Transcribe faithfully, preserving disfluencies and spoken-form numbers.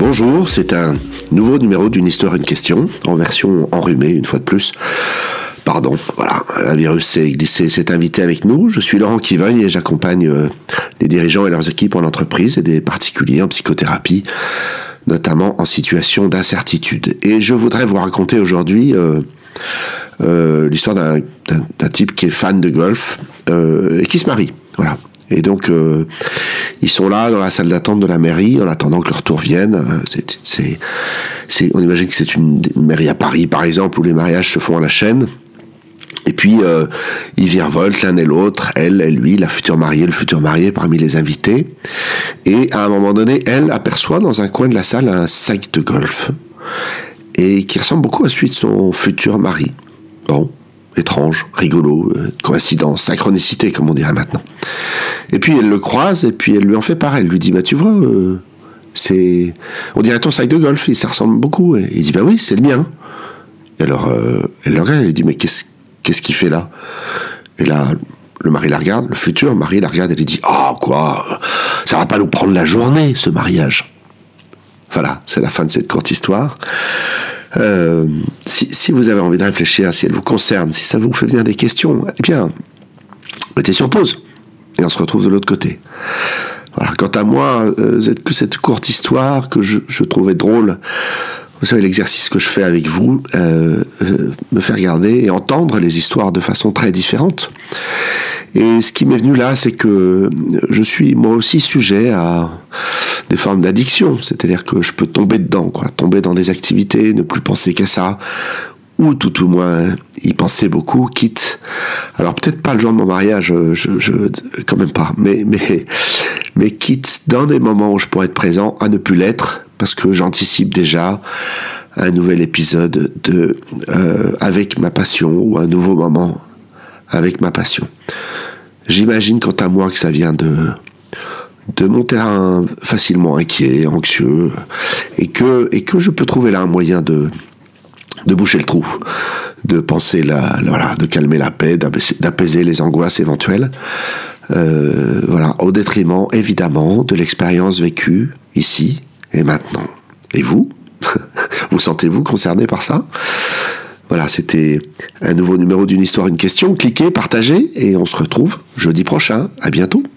Bonjour, c'est un nouveau numéro d'une histoire, une question, en version enrhumée, une fois de plus. Pardon, voilà, un virus s'est glissé, s'est invité avec nous. Je suis Laurent Kivogne et j'accompagne euh, les dirigeants et leurs équipes en entreprise et des particuliers en psychothérapie, notamment en situation d'incertitude. Et je voudrais vous raconter aujourd'hui euh, euh, l'histoire d'un, d'un, d'un type qui est fan de golf euh, et qui se marie, voilà. Et donc, euh, ils sont là dans la salle d'attente de la mairie en attendant que leur tour vienne. C'est, c'est, c'est, on imagine que c'est une, une mairie à Paris, par exemple, où les mariages se font à la chaîne. Et puis, euh, ils virevoltent l'un et l'autre, elle et lui, la future mariée, le futur marié parmi les invités. Et à un moment donné, elle aperçoit dans un coin de la salle un sac de golf et qui ressemble beaucoup à celui de son futur mari. Bon. Étrange, rigolo, euh, coïncidence, synchronicité comme on dirait maintenant. Et puis elle le croise et puis elle lui en fait part. Elle lui dit bah tu vois, euh, c'est, on dirait ton sac de golf et ça ressemble beaucoup. Et il dit bah oui c'est le mien. Et alors euh, elle le regarde, elle lui dit mais qu'est-ce qu'est-ce qu'il fait là? Et là le mari la regarde, le futur mari la regarde et lui dit oh quoi, ça va pas nous prendre la journée ce mariage. Voilà, c'est la fin de cette courte histoire. Euh, si, si vous avez envie de réfléchir, si elle vous concerne, si ça vous fait venir des questions, eh bien, mettez sur pause et on se retrouve de l'autre côté. Voilà. Quant à moi, euh, cette, cette courte histoire que je, je trouvais drôle, vous savez, l'exercice que je fais avec vous, euh, euh, me fait regarder et entendre les histoires de façon très différente. Et ce qui m'est venu là, c'est que je suis moi aussi sujet à des formes d'addiction, c'est-à-dire que je peux tomber dedans, quoi, tomber dans des activités, ne plus penser qu'à ça, ou tout au moins y penser beaucoup, quitte. Alors peut-être pas le jour de mon mariage, je, je quand même pas, mais mais mais quitte dans des moments où je pourrais être présent à ne plus l'être, parce que j'anticipe déjà un nouvel épisode de euh, avec ma passion ou un nouveau moment avec ma passion. J'imagine quant à moi que ça vient de de mon terrain facilement inquiet, anxieux, et que et que je peux trouver là un moyen de de boucher le trou, de penser la, voilà, de calmer la paix, d'apaiser, d'apaiser les angoisses éventuelles, euh, voilà, au détriment évidemment de l'expérience vécue ici et maintenant. Et vous, vous sentez-vous concerné par ça? Voilà, c'était un nouveau numéro d'une histoire, une question. Cliquez, partagez et on se retrouve jeudi prochain. À bientôt.